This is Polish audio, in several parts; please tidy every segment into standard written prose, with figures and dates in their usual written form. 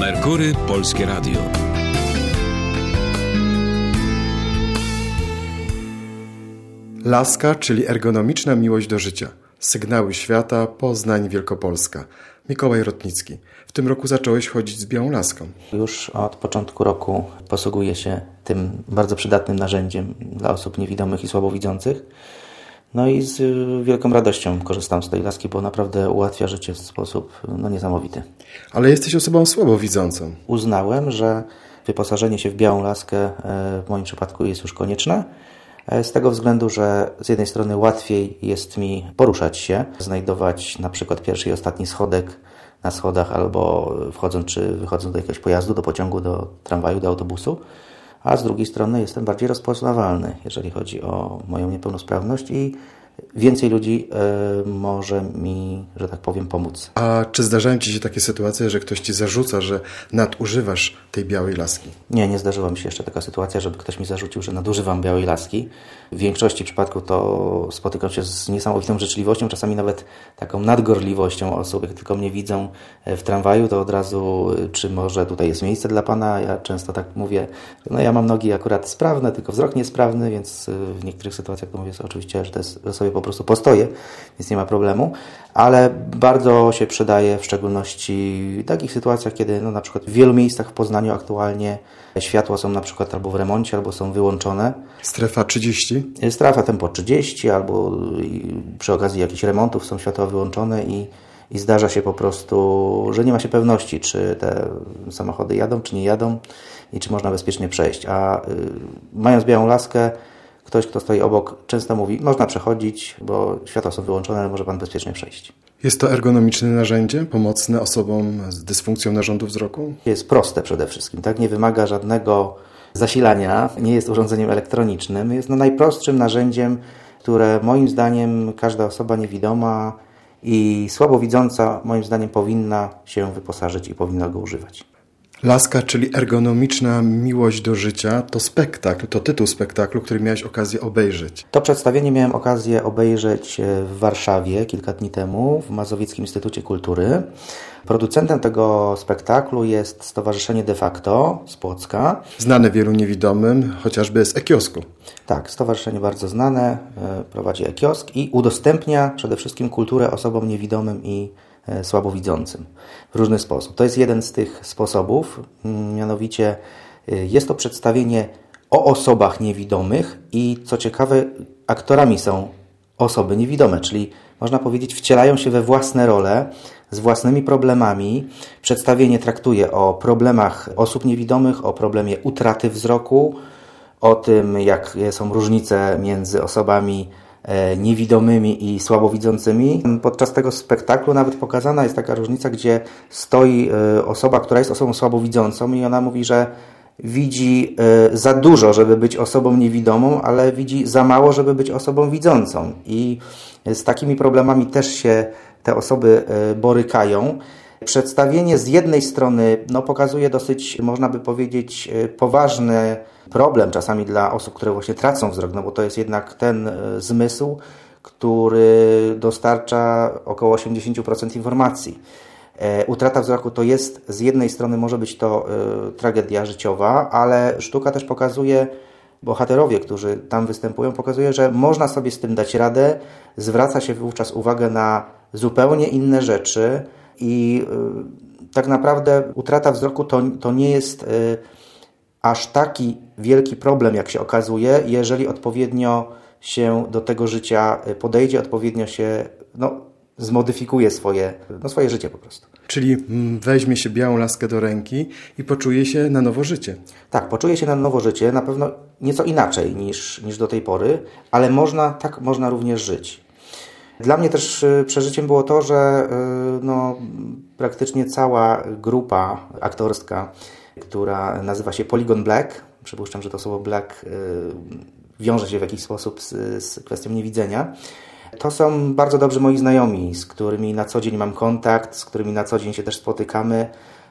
Merkury Polskie Radio. Laska, czyli ergonomiczna miłość do życia. Sygnały świata, Poznań, Wielkopolska. Mikołaj Rotnicki. W tym roku zacząłeś chodzić z białą laską. Już od początku roku posługuję się tym bardzo przydatnym narzędziem dla osób niewidomych i słabowidzących. No i z wielką radością korzystam z tej laski, bo naprawdę ułatwia życie w sposób niesamowity. Ale jesteś osobą słabowidzącą. Uznałem, że wyposażenie się w białą laskę w moim przypadku jest już konieczne. Z tego względu, że z jednej strony łatwiej jest mi poruszać się, znajdować na przykład pierwszy i ostatni schodek na schodach albo wchodząc czy wychodząc do jakiegoś pojazdu, do pociągu, do tramwaju, do autobusu, a z drugiej strony jestem bardziej rozpoznawalny, jeżeli chodzi o moją niepełnosprawność i więcej ludzi może mi, że tak powiem, pomóc. A czy zdarzają Ci się takie sytuacje, że ktoś Ci zarzuca, że nadużywasz tej białej laski? Nie zdarzyła mi się jeszcze taka sytuacja, żeby ktoś mi zarzucił, że nadużywam białej laski. W większości przypadków to spotykam się z niesamowitą życzliwością, czasami nawet taką nadgorliwością osób. Jak tylko mnie widzą w tramwaju, to od razu, czy może tutaj jest miejsce dla Pana? Ja często tak mówię, ja mam nogi akurat sprawne, tylko wzrok niesprawny, więc w niektórych sytuacjach to mówię oczywiście, że sobie po prostu postoję, więc nie ma problemu, ale bardzo się przydaje w szczególności w takich sytuacjach, kiedy na przykład w wielu miejscach w Poznaniu aktualnie światła są na przykład albo w remoncie, albo są wyłączone. Strefa 30? Strefa tempo 30, albo przy okazji jakichś remontów są światła wyłączone i zdarza się po prostu, że nie ma się pewności, czy te samochody jadą, czy nie jadą i czy można bezpiecznie przejść. A mając białą laskę, ktoś, kto stoi obok, często mówi, można przechodzić, bo światła są wyłączone, ale może Pan bezpiecznie przejść. Jest to ergonomiczne narzędzie, pomocne osobom z dysfunkcją narządu wzroku? Jest proste przede wszystkim, tak? Nie wymaga żadnego zasilania, nie jest urządzeniem elektronicznym. Jest najprostszym narzędziem, które moim zdaniem każda osoba niewidoma i słabowidząca moim zdaniem powinna się wyposażyć i powinna go używać. Laska, czyli ergonomiczna miłość do życia, to spektakl, to tytuł spektaklu, który miałeś okazję obejrzeć. To przedstawienie miałem okazję obejrzeć w Warszawie kilka dni temu w Mazowieckim Instytucie Kultury. Producentem tego spektaklu jest Stowarzyszenie De Facto z Płocka. Znane wielu niewidomym, chociażby z e-kiosku. Tak, stowarzyszenie bardzo znane, prowadzi e-kiosk i udostępnia przede wszystkim kulturę osobom niewidomym i słabowidzącym w różny sposób. To jest jeden z tych sposobów, mianowicie jest to przedstawienie o osobach niewidomych i co ciekawe, aktorami są osoby niewidome, czyli można powiedzieć wcielają się we własne role z własnymi problemami. Przedstawienie traktuje o problemach osób niewidomych, o problemie utraty wzroku, o tym, jakie są różnice między osobami niewidomymi i słabowidzącymi. Podczas tego spektaklu nawet pokazana jest taka różnica, gdzie stoi osoba, która jest osobą słabowidzącą i ona mówi, że widzi za dużo, żeby być osobą niewidomą, ale widzi za mało, żeby być osobą widzącą. I z takimi problemami też się te osoby borykają. Przedstawienie z jednej strony pokazuje dosyć, można by powiedzieć, poważny problem czasami dla osób, które właśnie tracą wzrok, bo to jest jednak ten zmysł, który dostarcza około 80% informacji. Utrata wzroku to jest, z jednej strony może być to tragedia życiowa, ale sztuka też pokazuje, bohaterowie, którzy tam występują, pokazuje, że można sobie z tym dać radę, zwraca się wówczas uwagę na zupełnie inne rzeczy i tak naprawdę utrata wzroku to nie jest aż taki wielki problem, jak się okazuje, jeżeli odpowiednio się do tego życia podejdzie, odpowiednio się zmodyfikuje swoje życie po prostu. Czyli weźmie się białą laskę do ręki i poczuje się na nowo życie. Tak, poczuje się na nowo życie, na pewno nieco inaczej niż do tej pory, ale można również żyć. Dla mnie też przeżyciem było to, że praktycznie cała grupa aktorska, która nazywa się Polygon Black, przypuszczam, że to słowo black wiąże się w jakiś sposób z kwestią niewidzenia, to są bardzo dobrzy moi znajomi, z którymi na co dzień mam kontakt, z którymi na co dzień się też spotykamy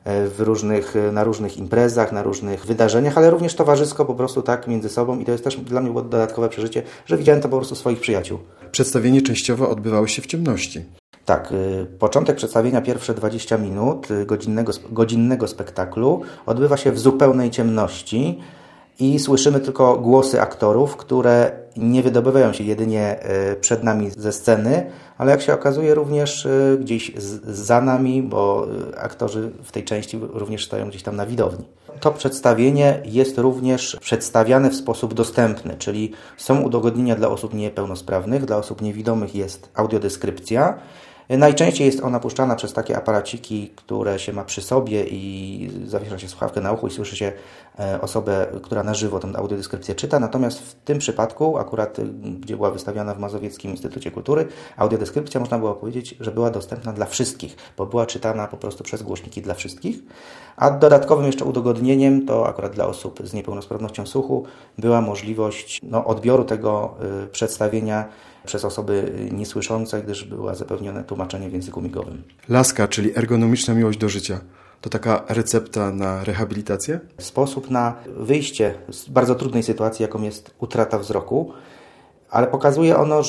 na różnych imprezach, na różnych wydarzeniach, ale również towarzysko po prostu tak między sobą i to jest też dla mnie było dodatkowe przeżycie, że widziałem to po prostu swoich przyjaciół. Przedstawienie częściowo odbywało się w ciemności. Tak, początek przedstawienia, pierwsze 20 minut godzinnego spektaklu odbywa się w zupełnej ciemności i słyszymy tylko głosy aktorów, które nie wydobywają się jedynie przed nami ze sceny, ale jak się okazuje również gdzieś za nami, bo aktorzy w tej części również stoją gdzieś tam na widowni. To przedstawienie jest również przedstawiane w sposób dostępny, czyli są udogodnienia dla osób niepełnosprawnych, dla osób niewidomych jest audiodeskrypcja. Najczęściej jest ona puszczana przez takie aparaciki, które się ma przy sobie i zawiesza się słuchawkę na uchu i słyszy się osobę, która na żywo tę audiodeskrypcję czyta. Natomiast w tym przypadku, akurat gdzie była wystawiana w Mazowieckim Instytucie Kultury, audiodeskrypcja, można było powiedzieć, że była dostępna dla wszystkich, bo była czytana po prostu przez głośniki dla wszystkich. A dodatkowym jeszcze udogodnieniem, to akurat dla osób z niepełnosprawnością słuchu, była możliwość odbioru tego przedstawienia przez osoby niesłyszące, gdyż było zapewnione tłumaczenie w języku migowym. Laska, czyli ergonomiczna miłość do życia. To taka recepta na rehabilitację? Sposób na wyjście z bardzo trudnej sytuacji, jaką jest utrata wzroku, ale pokazuje ono,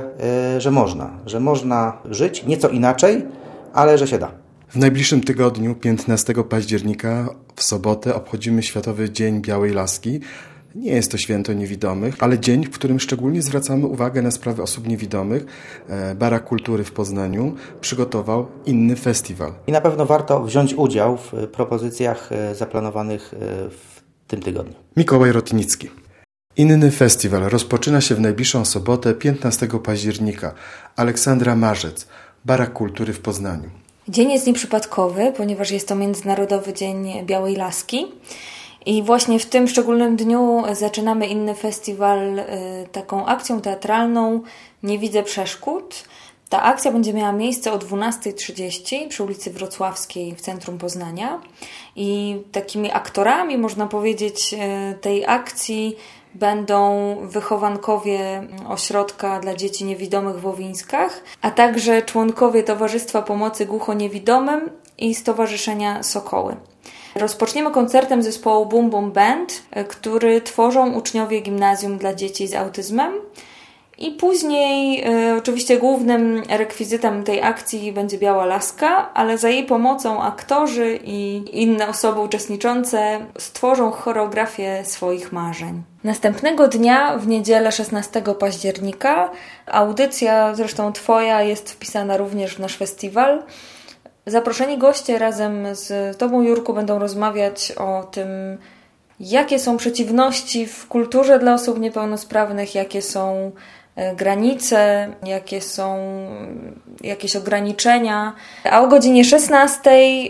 że można żyć nieco inaczej, ale że się da. W najbliższym tygodniu, 15 października, w sobotę, obchodzimy Światowy Dzień Białej Laski. Nie jest to święto niewidomych, ale dzień, w którym szczególnie zwracamy uwagę na sprawy osób niewidomych. Barak Kultury w Poznaniu przygotował inny festiwal. I na pewno warto wziąć udział w propozycjach zaplanowanych w tym tygodniu. Mikołaj Rotnicki. Inny festiwal rozpoczyna się w najbliższą sobotę, 15 października. Aleksandra Marzec, Barak Kultury w Poznaniu. Dzień jest nieprzypadkowy, ponieważ jest to Międzynarodowy Dzień Białej Laski. I właśnie w tym szczególnym dniu zaczynamy inny festiwal taką akcją teatralną Nie widzę przeszkód. Ta akcja będzie miała miejsce o 12:30 przy ulicy Wrocławskiej w centrum Poznania. I takimi aktorami, można powiedzieć, tej akcji będą wychowankowie Ośrodka dla Dzieci Niewidomych w Łowińskach, a także członkowie Towarzystwa Pomocy Głuchoniewidomym i Stowarzyszenia Sokoły. Rozpoczniemy koncertem zespołu Boom Boom Band, który tworzą uczniowie gimnazjum dla dzieci z autyzmem. I później oczywiście głównym rekwizytem tej akcji będzie Biała Laska, ale za jej pomocą aktorzy i inne osoby uczestniczące stworzą choreografię swoich marzeń. Następnego dnia, w niedzielę 16 października, audycja, zresztą Twoja, jest wpisana również w nasz festiwal. Zaproszeni goście razem z Tobą, Jurku, będą rozmawiać o tym, jakie są przeciwności w kulturze dla osób niepełnosprawnych, jakie są granice, jakie są jakieś ograniczenia. A o godzinie 16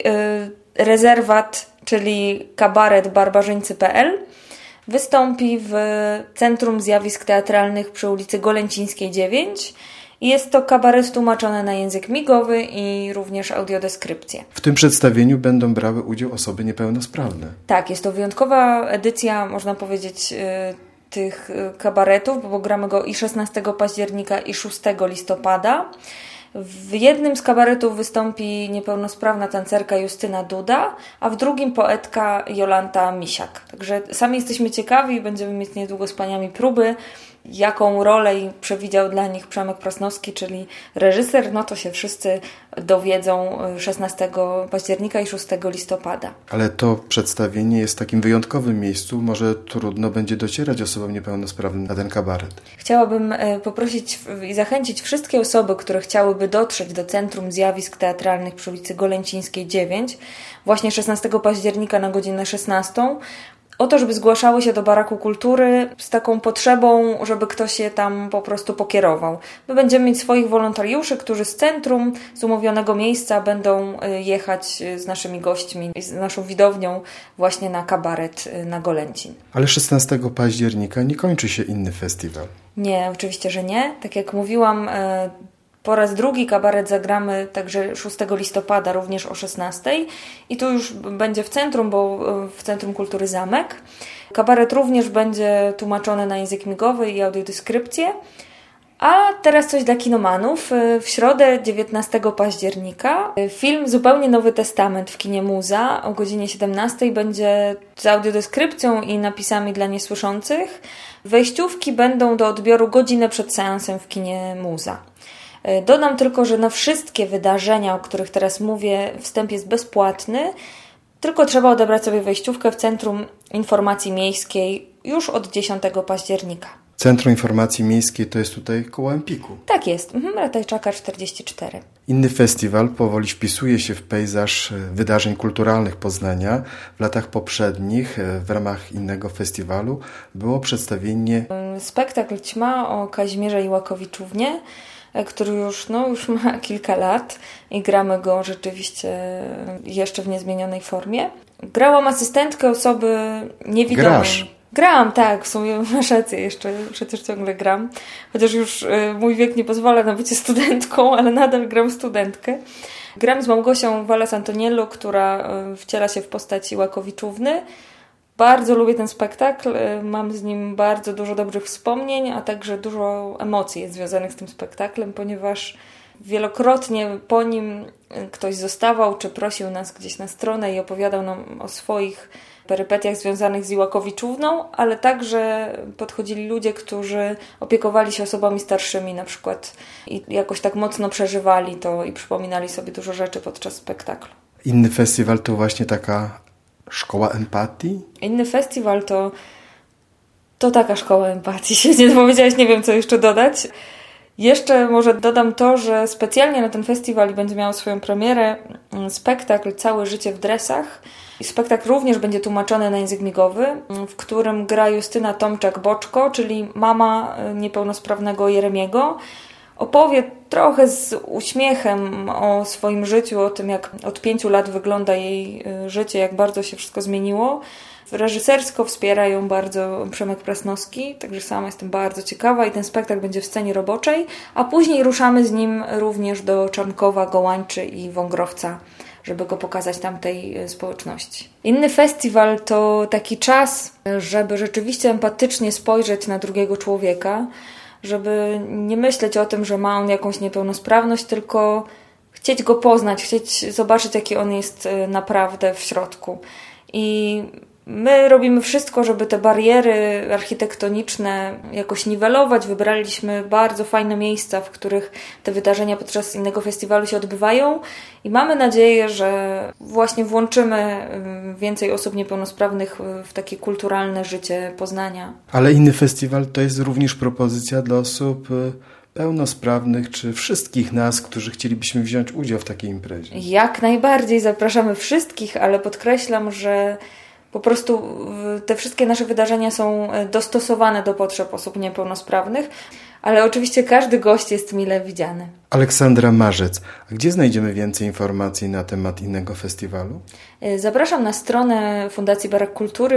rezerwat, czyli kabaret barbarzyńcy.pl wystąpi w Centrum Zjawisk Teatralnych przy ulicy Golęcińskiej 9. Jest to kabaret tłumaczony na język migowy i również audiodeskrypcję. W tym przedstawieniu będą brały udział osoby niepełnosprawne. Tak, jest to wyjątkowa edycja, można powiedzieć, tych kabaretów, bo gramy go i 16 października i 6 listopada. W jednym z kabaretów wystąpi niepełnosprawna tancerka Justyna Duda, a w drugim poetka Jolanta Misiak. Także sami jesteśmy ciekawi, będziemy mieć niedługo z paniami próby, jaką rolę przewidział dla nich Przemek Prasnowski, czyli reżyser, no to się wszyscy dowiedzą 16 października i 6 listopada. Ale to przedstawienie jest w takim wyjątkowym miejscu, może trudno będzie docierać osobom niepełnosprawnym na ten kabaret. Chciałabym poprosić i zachęcić wszystkie osoby, które chciałyby dotrzeć do Centrum Zjawisk Teatralnych przy ulicy Golęcińskiej 9, właśnie 16 października na godzinę 16, o to, żeby zgłaszały się do Baraku Kultury z taką potrzebą, żeby ktoś je tam po prostu pokierował. My będziemy mieć swoich wolontariuszy, którzy z centrum, z umówionego miejsca będą jechać z naszymi gośćmi, z naszą widownią właśnie na kabaret na Golęcin. Ale 16 października nie kończy się inny festiwal. Nie, oczywiście, że nie. Tak jak mówiłam, po raz drugi kabaret zagramy także 6 listopada, również o 16. I tu już będzie w centrum, bo w Centrum Kultury Zamek. Kabaret również będzie tłumaczony na język migowy i audiodeskrypcję. A teraz coś dla kinomanów. W środę 19 października film Zupełnie Nowy Testament w kinie Muza o godzinie 17 będzie z audiodeskrypcją i napisami dla niesłyszących. Wejściówki będą do odbioru godzinę przed seansem w kinie Muza. Dodam tylko, że na wszystkie wydarzenia, o których teraz mówię, wstęp jest bezpłatny, tylko trzeba odebrać sobie wejściówkę w Centrum Informacji Miejskiej już od 10 października. Centrum Informacji Miejskiej to jest tutaj koło Empiku. Tak jest, Ratajczaka 44. Inny festiwal powoli wpisuje się w pejzaż wydarzeń kulturalnych Poznania. W latach poprzednich w ramach innego festiwalu było przedstawienie... Spektakl Ćma o Kazimierze Iłakowiczównie, który już ma kilka lat i gramy go rzeczywiście jeszcze w niezmienionej formie. Grałam asystentkę osoby niewidomej. Grasz? Gram, tak, w sumie masz rację, jeszcze przecież ciągle gram. Chociaż już mój wiek nie pozwala na bycie studentką, ale nadal gram studentkę. Gram z Małgosią Walas-Antoniello, która wciela się w postać Iłakowiczówny. Bardzo lubię ten spektakl, mam z nim bardzo dużo dobrych wspomnień, a także dużo emocji jest związanych z tym spektaklem, ponieważ wielokrotnie po nim ktoś zostawał czy prosił nas gdzieś na stronę i opowiadał nam o swoich perypetiach związanych z Iłakowiczówną, ale także podchodzili ludzie, którzy opiekowali się osobami starszymi na przykład i jakoś tak mocno przeżywali to i przypominali sobie dużo rzeczy podczas spektaklu. Inny festiwal to właśnie taka szkoła empatii? Inny festiwal to taka szkoła empatii. Się nie dowiedziałaś, nie wiem co jeszcze dodać. Jeszcze może dodam to, że specjalnie na ten festiwal będzie miał swoją premierę spektakl Całe życie w dresach. Spektakl również będzie tłumaczony na język migowy, w którym gra Justyna Tomczak-Boczko, czyli mama niepełnosprawnego Jeremiego. Opowie trochę z uśmiechem o swoim życiu, o tym jak od 5 lat wygląda jej życie, jak bardzo się wszystko zmieniło. Reżysersko wspiera ją bardzo Przemek Prasnowski, także sama jestem bardzo ciekawa i ten spektakl będzie w scenie roboczej, a później ruszamy z nim również do Czarnkowa, Gołańczy i Wągrowca, żeby go pokazać tamtej społeczności. Inny festiwal to taki czas, żeby rzeczywiście empatycznie spojrzeć na drugiego człowieka, żeby nie myśleć o tym, że ma on jakąś niepełnosprawność, tylko chcieć go poznać, chcieć zobaczyć, jaki on jest naprawdę w środku. I my robimy wszystko, żeby te bariery architektoniczne jakoś niwelować. Wybraliśmy bardzo fajne miejsca, w których te wydarzenia podczas innego festiwalu się odbywają i mamy nadzieję, że właśnie włączymy więcej osób niepełnosprawnych w takie kulturalne życie Poznania. Ale inny festiwal to jest również propozycja dla osób pełnosprawnych, czy wszystkich nas, którzy chcielibyśmy wziąć udział w takiej imprezie. Jak najbardziej zapraszamy wszystkich, ale podkreślam, że po prostu te wszystkie nasze wydarzenia są dostosowane do potrzeb osób niepełnosprawnych, ale oczywiście każdy gość jest mile widziany. Aleksandra Marzec, a gdzie znajdziemy więcej informacji na temat innego festiwalu? Zapraszam na stronę Fundacji Barak Kultury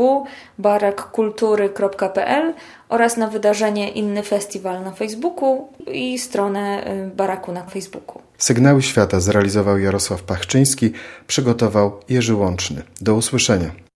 www.barakkultury.pl oraz na wydarzenie Inny Festiwal na Facebooku i stronę Baraku na Facebooku. Sygnały Świata zrealizował Jarosław Pachczyński, przygotował Jerzy Łączny. Do usłyszenia.